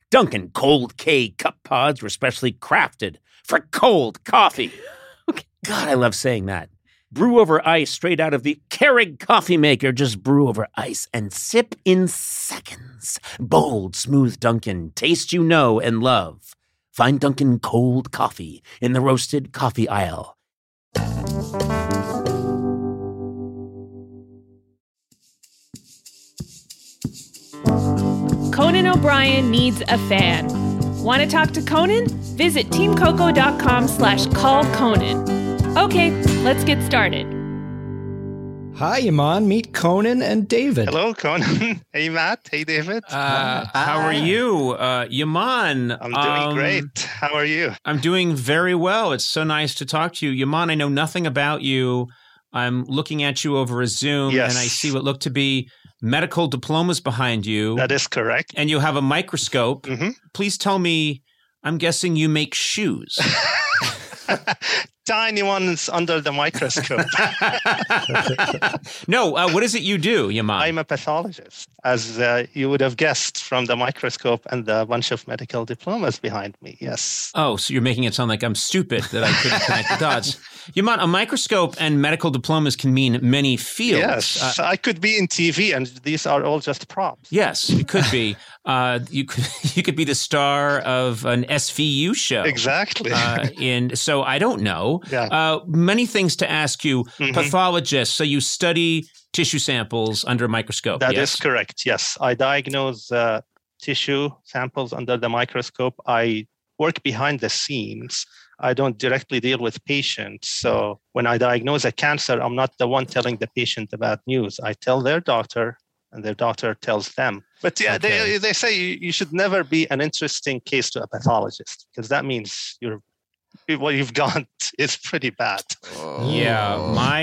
Dunkin' Cold K cup pods were specially crafted for cold coffee. God, I love saying that. Brew over ice straight out of the Keurig coffee maker. Just brew over ice and sip in seconds. Bold, smooth Dunkin'. Taste you know and love. Find Dunkin' Cold Coffee in the roasted coffee aisle. Conan O'Brien needs a fan. Want to talk to Conan? Visit teamcoco.com/callconan. Okay, let's get started. Hi, Yaman. Meet Conan and David. Hello, Conan. Hey, Matt. Hey, David. How are you? Yaman. I'm doing great. How are you? I'm doing very well. It's so nice to talk to you. Yaman, I know nothing about you. I'm looking at you over a Zoom, Yes. and I see what look to be medical diplomas behind you. That is correct. And you have a microscope. Mm-hmm. Please tell me, I'm guessing you make shoes. Tiny ones under the microscope. No, what is it you do, Yaman? I'm a pathologist, as you would have guessed from the microscope and the bunch of medical diplomas behind me. Yes. Oh, so you're making it sound like I'm stupid that I couldn't connect the dots. Yaman, a microscope and medical diplomas can mean many fields. Yes. I could be in TV, and these are all just props. Yes, you could be. You could be the star of an SVU show. Exactly. And so I don't know. Yeah. Many things to ask you. Mhm. Pathologist, so you study tissue samples under a microscope. That yes? is correct. Yes. I diagnose tissue samples under the microscope. I work behind the scenes. I don't directly deal with patients. So when I diagnose a cancer, I'm not the one telling the patient the bad news. I tell their doctor, and their doctor tells them. But yeah, Okay. they say you should never be an interesting case to a pathologist, because that means what you've got is pretty bad. Yeah,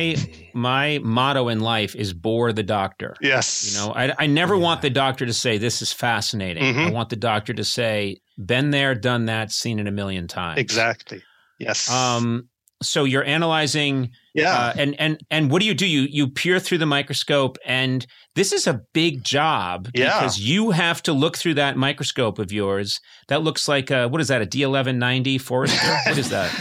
my motto in life is bore the doctor. Yes. You know, I never want the doctor to say this is fascinating. Mhm. I want the doctor to say been there, done that, seen it a million times. Exactly. Yes. So you're analyzing, yeah. And what do? You peer through the microscope, and this is a big job because you have to look through that microscope of yours. That looks like what is that? A D1190 Forrester? What is that?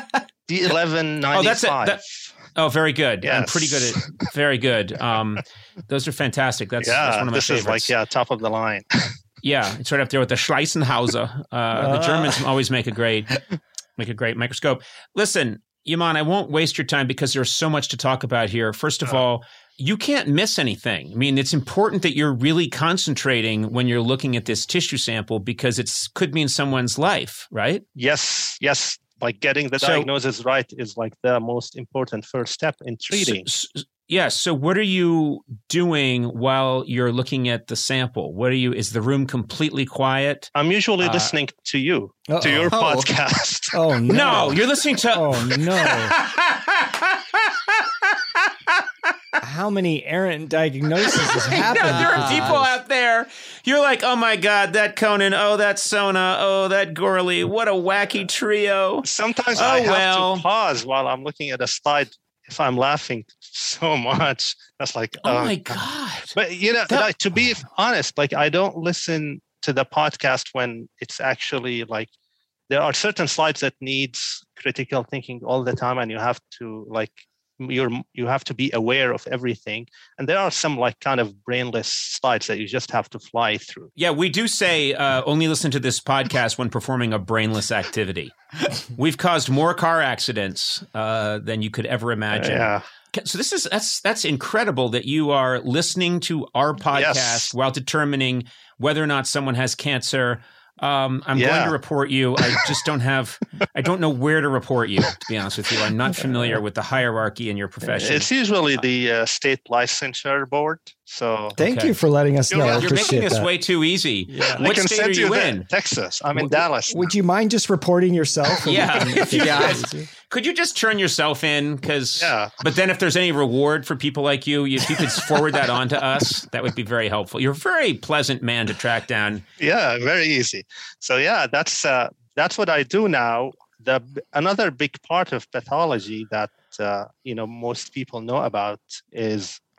D1195. Oh, that's it. Oh, very good. Yes. I'm pretty good at. Very good. Those are fantastic. That's one of my this favorites. is like top of the line. Yeah, it's right up there with the Schleissenhauser. The Germans always make a great microscope. Listen, Yaman, I won't waste your time because there's so much to talk about here. First of all, you can't miss anything. I mean, it's important that you're really concentrating when you're looking at this tissue sample because it could mean someone's life, right? Yes. Like getting the diagnosis right is like the most important first step in treating. Yes. So what are you doing while you're looking at the sample? Is the room completely quiet? I'm usually listening to you, to your podcast. Oh, no. No, you're listening to... Oh, no. How many errant diagnoses has happened? There are people out there. You're like, oh my God, that Conan. Oh, that Sona. Oh, that Gorley. What a wacky trio. Sometimes I have to pause while I'm looking at a slide if I'm laughing so much. That's like, oh my God. But to be honest, like I don't listen to the podcast when it's actually like there are certain slides that needs critical thinking all the time, and you have to you have to be aware of everything. And there are some like kind of brainless slides that you just have to fly through. Yeah, we do say only listen to this podcast when performing a brainless activity. We've caused more car accidents than you could ever imagine. Yeah. So that's incredible that you are listening to our podcast while determining whether or not someone has cancer. I'm going to report you. I just I don't know where to report you, to be honest with you. I'm not familiar with the hierarchy in your profession. It's usually the state licensure board. So thank you for letting us know. You're making this way too easy. Yeah. What state are you in? Texas. I'm in Dallas. Would you mind just reporting yourself? Could you just turn yourself in? But then if there's any reward for people like you, if you could forward that on to us, that would be very helpful. You're a very pleasant man to track down. Yeah, very easy. So that's what I do now. Another big part of pathology that most people know about is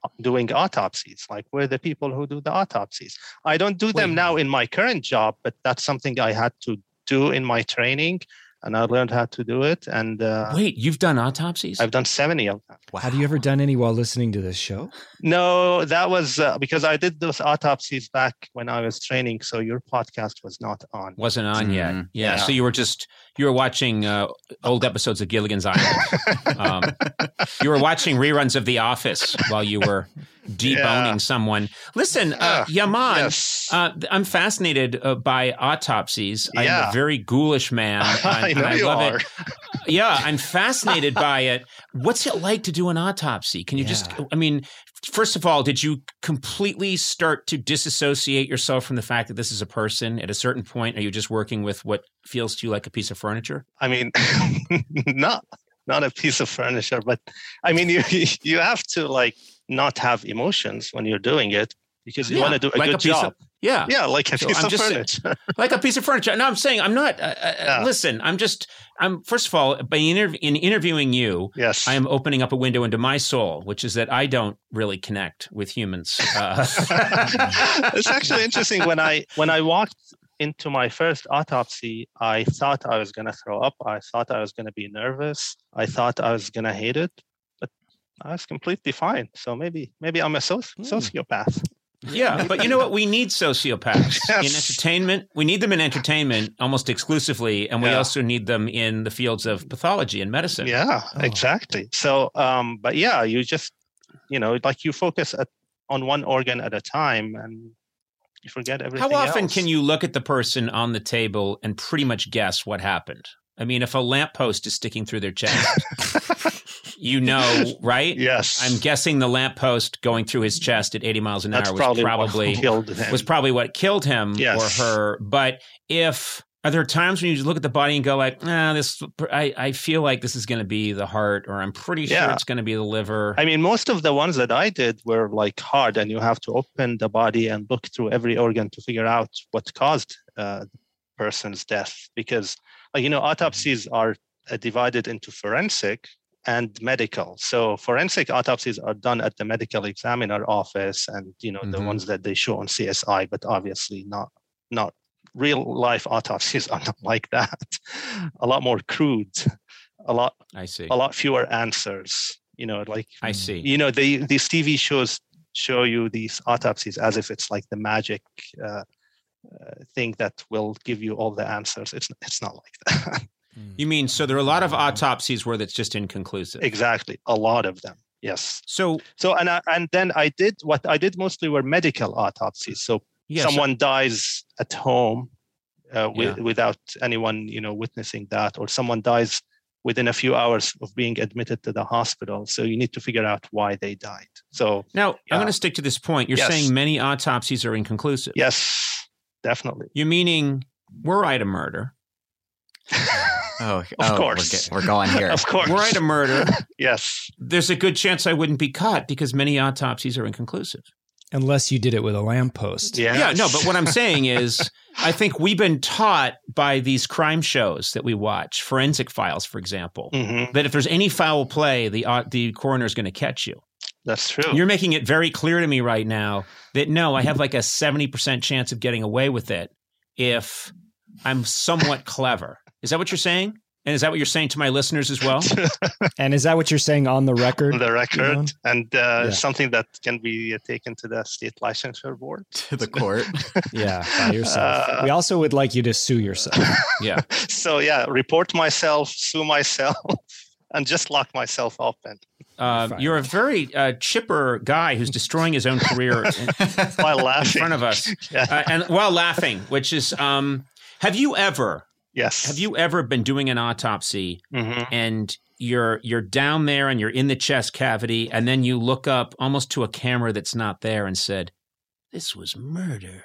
doing autopsies. Like, we're the people who do the autopsies. I don't do them now in my current job, but that's something I had to do in my training, and I learned how to do it. And wait, you've done autopsies? I've done 70 of them. Wow. Have you ever done any while listening to this show? No, that was because I did those autopsies back when I was training. So your podcast was not on. Wasn't on yet. Yeah. So you were watching old episodes of Gilligan's Island. You were watching reruns of The Office while you were deboning someone. Listen, Yaman, yes. I'm fascinated by autopsies. I'm a very ghoulish man. I know you love are. it. Yeah, I'm fascinated by it. What's it like to do an autopsy? Can you first of all, did you completely start to disassociate yourself from the fact that this is a person? At a certain point, are you just working with what feels to you like a piece of furniture? I mean, not a piece of furniture, but I mean, you have to like not have emotions when you're doing it, because you want to do a good job. Yeah, like a piece of furniture. Like a piece of furniture. No, I'm saying I'm not. Listen, I'm first of all, by interviewing you, yes, I am opening up a window into my soul, which is that I don't really connect with humans. It's actually interesting. When I walked into my first autopsy, I thought I was going to throw up. I thought I was going to be nervous. I thought I was going to hate it, but I was completely fine. So maybe I'm a sociopath. Yeah, but you know what? We need sociopaths in entertainment. We need them in entertainment almost exclusively, and we also need them in the fields of pathology and medicine. Yeah, exactly. So, but yeah, you just, like you focus on one organ at a time, and you forget everything else. How often else. can you look at the person on the table and pretty much guess what happened? I mean, if a lamppost is sticking through their chest, right? Yes. I'm guessing the lamppost going through his chest at 80 miles an hour was probably what killed him or her. But are there times when you look at the body and go like, I feel like this is going to be the heart, or I'm pretty sure it's going to be the liver? I mean, most of the ones that I did were like hard, and you have to open the body and look through every organ to figure out what caused the person's death. Because, autopsies are divided into forensic and medical. So forensic autopsies are done at the medical examiner office, and the ones that they show on CSI, but obviously not real life autopsies are not like that. A lot more crude, a lot fewer answers. I see. These TV shows show you these autopsies as if it's like the magic thing that will give you all the answers. It's not like that. You mean, so there are a lot of autopsies where that's just inconclusive? Exactly. A lot of them. Yes. So and then what I did mostly were medical autopsies. So someone dies at home without anyone, witnessing that, or someone dies within a few hours of being admitted to the hospital. So you need to figure out why they died. So now I'm going to stick to this point. You're saying many autopsies are inconclusive. Yes, definitely. You're meaning, were I to murder? Of course. We're going here. Of course. Were I to murder, yes, there's a good chance I wouldn't be caught because many autopsies are inconclusive. Unless you did it with a lamppost. Yes. Yeah, no, but what I'm saying is, I think we've been taught by these crime shows that we watch, Forensic Files, for example, that if there's any foul play, the coroner is going to catch you. That's true. You're making it very clear to me right now that no, I have like a 70% chance of getting away with it if I'm somewhat clever. Is that what you're saying? And is that what you're saying to my listeners as well? And is that what you're saying on the record? On the record. And something that can be taken to the state licensure board. To the court. Yeah, by yourself. We also would like you to sue yourself. Yeah. So report myself, sue myself, and just lock myself up. And you're a very chipper guy who's destroying his own career while laughing in front of us. And while laughing, which is, have you ever been doing an autopsy and you're down there and you're in the chest cavity, and then you look up almost to a camera that's not there and said, "This was murder"?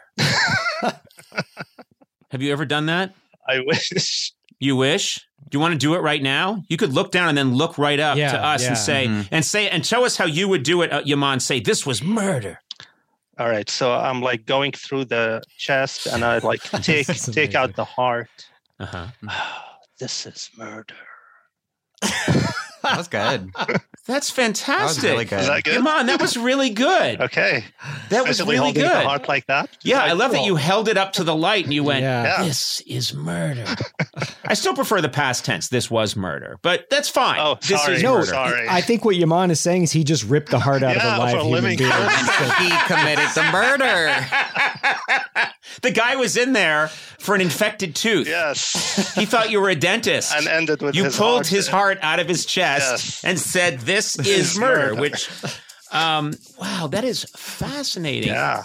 Have you ever done that? I wish. You wish? Do you want to do it right now? You could look down and then look right up to us and say, and show us how you would do it, Yaman. Say, "This was murder." All right. So I'm like going through the chest, and I like take out the heart. Uh-huh. This is murder. That was good. That's That was fantastic. really good. Is that good? Come on, that was really good. Okay. That was Especially really holding good. the heart like that. Yeah, I love that cool. you held it up to the light and you went, Yeah. this is murder. I still prefer the past tense. This was murder, but that's fine. Oh, this sorry. is No, murder. Sorry. I think what Yaman is saying is he just ripped the heart out of Yeah, a live for a human living being. person. He committed the murder. The guy was in there for an infected tooth. Yes. He thought you were a dentist. And ended with you his pulled heart. his heart out of his chest Yes. and said, this is is murder, murder. which, wow, that is fascinating. Yeah.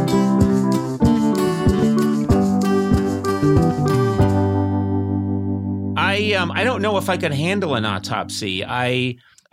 I don't know if I could handle an autopsy. I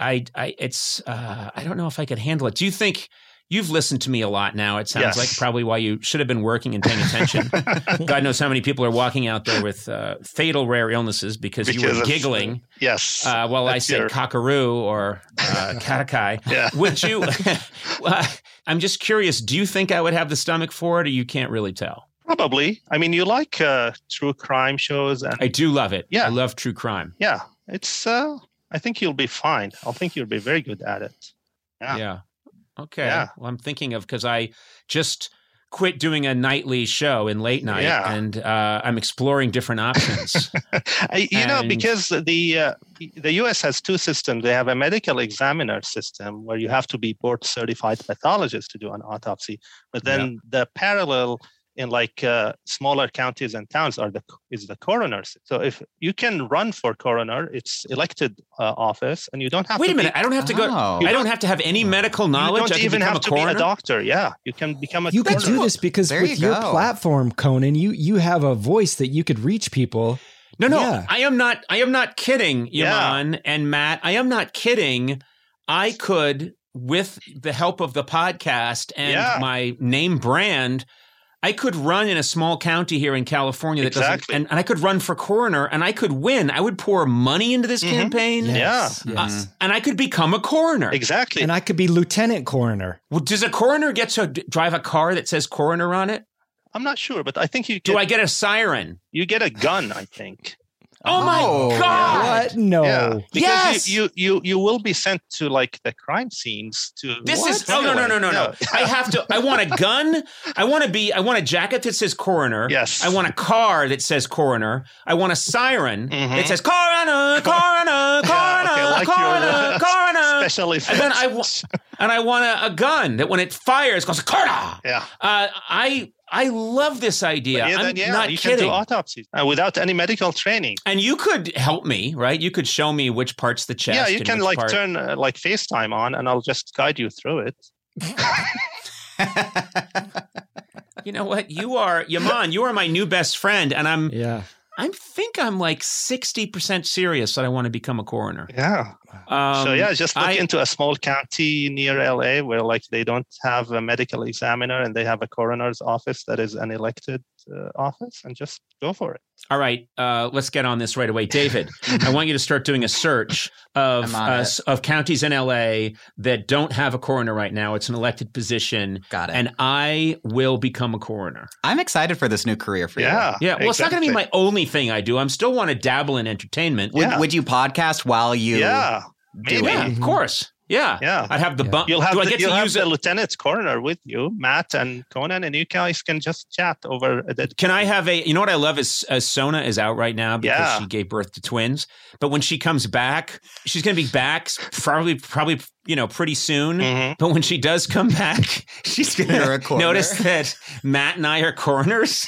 don't know if I could handle it. Do you think you've listened to me a lot now? It sounds Yes. like probably why you should have been working and paying attention. God knows how many people are walking out there with fatal rare illnesses because you Because were of- giggling Yes. while I That's said your- cockaroo or katakai. Yeah. Would you? I'm just curious. Do you think I would have the stomach for it, or you can't really tell? Probably. I mean, you like true crime shows, and I do love it. Yeah. I love true crime. yeah, it's. I think you'll be fine. I think you'll be very good at it. Yeah. Yeah. Okay. Yeah. Well, I'm thinking of because I just quit doing a nightly show in late night, Yeah. and I'm exploring different options. And- Because the U.S. has two systems. They have a medical examiner system where you have to be board certified pathologist to do an autopsy, but then the parallel in smaller counties and towns is the coroner. So if you can run for coroner, it's elected office, and you don't have Wait to a minute. I don't have to go. Oh. I don't have to have any medical knowledge. You don't I can even become have a to be coroner. a doctor. Yeah, you can become a You could coroner. do this because There with you your go. platform, Conan, you have a voice that you could reach people. No, Yeah. I am not kidding, Yaman and Matt. I am not kidding. I could, with the help of the podcast and Yeah. my name brand, I could run in a small county here in California that Exactly. doesn't, and I could run for coroner, and I could win. I would pour money into this campaign, Yes, uh, yes. and I could become a coroner. Exactly. And I could be lieutenant coroner. Well, does a coroner get to drive a car that says coroner on it? I'm not sure, but I think Do I get a siren? you get a gun, I think. Oh my Oh. God! What? No. Yeah. Because Yes! you will be sent to the crime scenes to This is no. I want a gun. I want a jacket that says coroner. Yes. I want a car that says coroner. I want a siren that says coroner, coroner, coroner, okay, like coroner, your, coroner. special effects. And then I want a gun that when it fires goes coroner. Yeah. I love this idea. I'm not you kidding. can do autopsies without any medical training. And you could help me, right? You could show me which part's the chest. Yeah, you and can which part- turn FaceTime on, and I'll just guide you through it. You know what? You are Yaman. You are my new best friend, and I think I'm 60% serious that I want to become a coroner. Yeah. Just look into a small county near LA where they don't have a medical examiner and they have a coroner's office that is an elected office, and just go for it. All right, let's get on this right away, David. I want you to start doing a search of counties in LA that don't have a coroner right now. It's an elected position. Got it. And I will become a coroner. I'm excited for this new career for you. Yeah. Yeah. Well, it's not going to be my only thing I do. I'm still want to dabble in entertainment. Would you podcast while you? Yeah. do Maybe. it? Yeah, of course. Yeah. Yeah. I'd have the bump. You'll have Do I get to use the it? lieutenant coroner with you, Matt and Conan, and you guys can just chat over that. Can I have you know what I love is Sona is out right now because Yeah. she gave birth to twins. But when she comes back, she's going to be back probably pretty soon. Mhm. But when she does come back, she's going You're a to coroner. notice that Matt and I are coroners.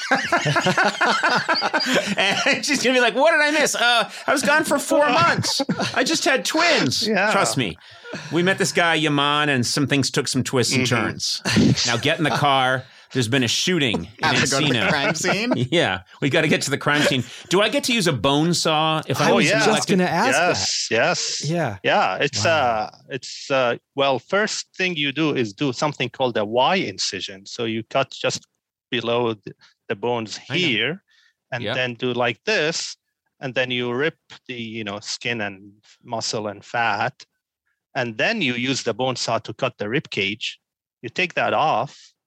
And she's going to be like, what did I miss? I was gone for 4 months. I just had twins. Yeah. Trust me. We met this guy, Yaman, and some things took some twists and turns. Now get in the car. There's been a shooting in Have to go to the Encino. crime scene. Yeah, we got to get to the crime scene. Do I get to use a bone saw if I I was was just elected? going to ask Yes. that. Yeah. Yeah, it's first thing you do is do something called a Y incision. So you cut just below the bones I know. here, and Yep. then do like this, and then you rip the skin and muscle and fat, and then you use the bone saw to cut the rib cage. You take that off,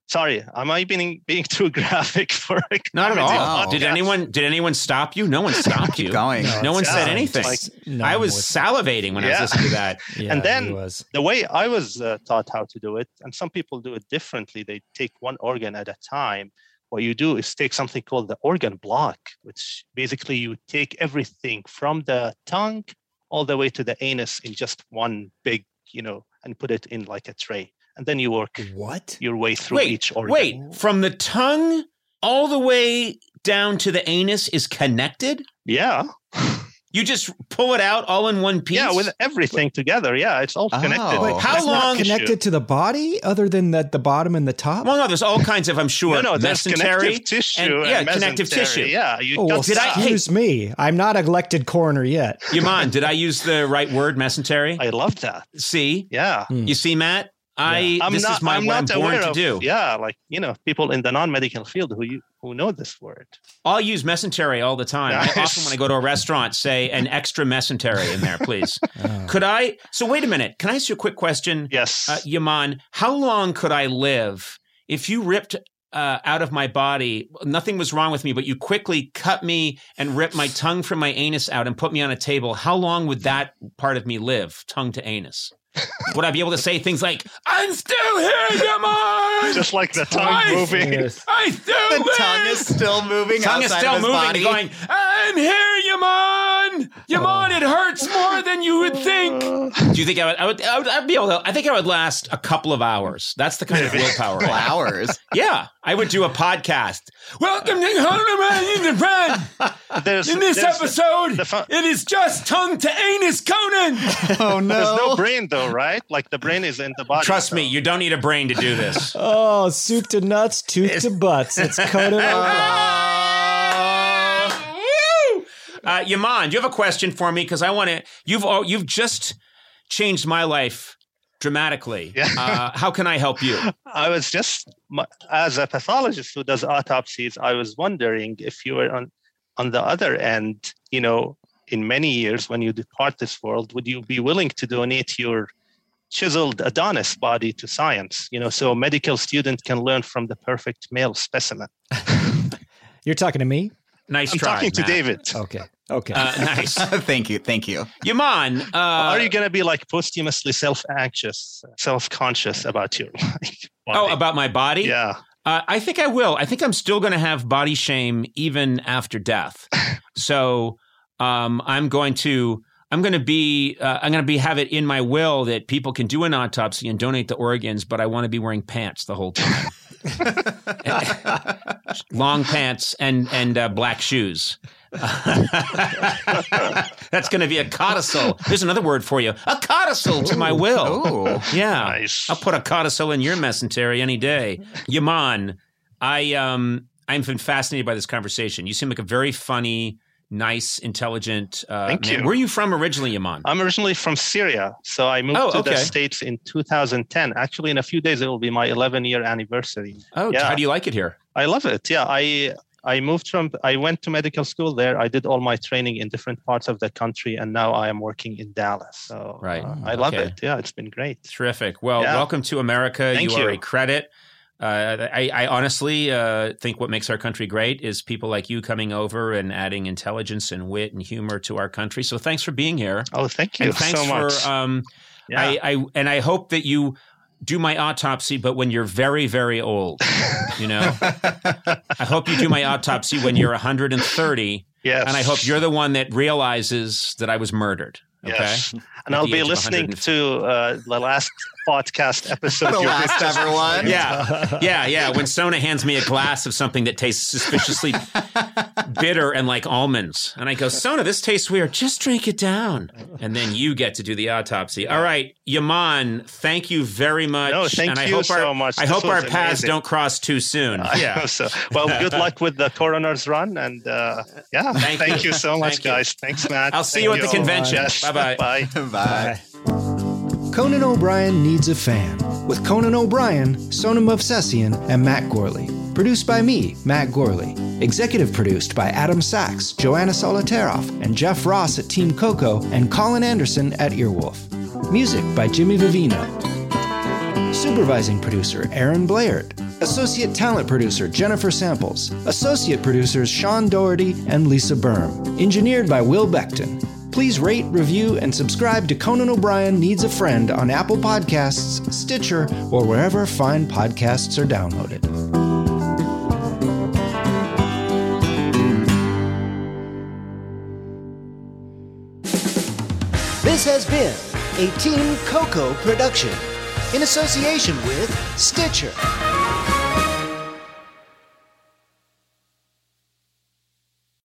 Sorry, am I being too graphic for a Not at comedy all. podcast? Did anyone stop you? No one stopped you. Keep going. No one said anything. No, I was salivating when I was listening to that. Yeah, And then he was. the way I was taught how to do it, and some people do it differently. They take one organ at a time. What you do is take something called the organ block, which basically you take everything from the tongue all the way to the anus in just one big, and put it in like a tray. And then you work your way through each organ. Wait, from the tongue all the way down to the anus is connected? Yeah. You just pull it out all in one piece? Yeah, with everything together. Yeah, it's all connected. Wait, how It's long? not connected to the body other than the bottom and the top? Well, no, there's all kinds of, I'm sure, No, there's mesentery connective tissue. and connective mesentery. tissue. Yeah, Oh, well, Did I- excuse me. I'm not an elected coroner yet. Yaman, did I use the right word, mesentery? I love that. See? Yeah. You see, Matt? I'm this is what I'm born aware to of, do. Yeah, like, people in the non-medical field who know this word. I'll use mesentery all the time. Nice. I often, when I go to a restaurant, say an extra mesentery in there, please. Could I? So wait a minute. Can I ask you a quick question? Yes. Yaman, how long could I live if you ripped out of my body? Nothing was wrong with me, but you quickly cut me and ripped my tongue from my anus out and put me on a table. How long would that part of me live, tongue to anus? Would I be able to say things like, I'm still here, Yaman? Just like the tongue moving. Yes. I still The live. tongue is still moving Tongue is outside still of his moving, body. going, I'm here, Yaman. Yaman, it hurts more than you would think. Do you think I'd be able to? I think I would last a couple of hours. That's the kind of willpower. I have. Hours. Yeah, I would do a podcast. Welcome to Conan Friend. In this episode, it is just tongue to anus, Conan. Oh, no. There's no brain though, right? Like the brain is in the body. Trust me, you don't need a brain to do this. Oh, soup to nuts, tooth to butts. It's Conan Yaman, do you have a question for me? Because I want to. You've just changed my life dramatically. Yeah. How can I help you? I was just, as a pathologist who does autopsies, I was wondering if you were on the other end, in many years when you depart this world, would you be willing to donate your chiseled Adonis body to science, so a medical student can learn from the perfect male specimen? You're talking to me? Nice I'm try. talking to Matt. David. Okay. Nice. Thank you. Yaman, Are you going to be like posthumously self-conscious about your body? about my body? Yeah. I think I will. I think I'm still going to have body shame even after death. So I'm going to have it in my will that people can do an autopsy and donate the organs, but I want to be wearing pants the whole time. Long pants and black shoes. That's going to be a codicil. There's another word for you. A codicil to my will. Oh, Yeah. Nice. I'll put a codicil in your mesentery any day. Yaman, I'm been fascinated by this conversation. You seem like a very funny, nice, intelligent Thank man. you. Where are you from originally, Yaman? I'm originally from Syria, so I moved to the States in 2010. Actually, in a few days, it will be my 11-year anniversary. Oh, yeah. How do you like it here? I love it. Yeah, I went to medical school there. I did all my training in different parts of the country, and now I am working in Dallas. So Right. I love Okay. it. Yeah, it's been great. Terrific. Well, Yeah. welcome to America. Thank You are you. a credit. I honestly think what makes our country great is people like you coming over and adding intelligence and wit and humor to our country. So thanks for being here. Oh, thank you And thanks so much. for Yeah. I hope that you do my autopsy, but when you're very, very old, I hope you do my autopsy when you're 130, Yes. and I hope you're the one that realizes that I was murdered. Okay. Yes. And At I'll the be age of listening 150. to the last podcast episode. The you last just ever one. recorded. Yeah. When Sona hands me a glass of something that tastes suspiciously bitter and like almonds, and I go, Sona, this tastes weird. Just drink it down. And then you get to do the autopsy. All right, Yaman, thank you very much. No, thank and I you hope so much. I This hope our was paths amazing. don't cross too soon. Yeah. So, well, good luck with the coroner's run, and thank you so much, Thank you. guys. Thanks, Matt. I'll see Thank you at the convention. Yes. Bye-bye. Bye. Bye. Conan O'Brien Needs a Fan with Conan O'Brien, Sona Movsesian, and Matt Gorley. Produced by me, Matt Gorley. Executive produced by Adam Sachs, Joanna Solitaroff, and Jeff Ross at Team Coco, and Colin Anderson at Earwolf. Music by Jimmy Vivino. Supervising producer Aaron Blaird. Associate talent producer Jennifer Samples. Associate producers Sean Doherty and Lisa Berm. Engineered by Will Beckton. Please rate, review, and subscribe to Conan O'Brien Needs a Friend on Apple Podcasts, Stitcher, or wherever fine podcasts are downloaded. This has been a Team Coco production in association with Stitcher.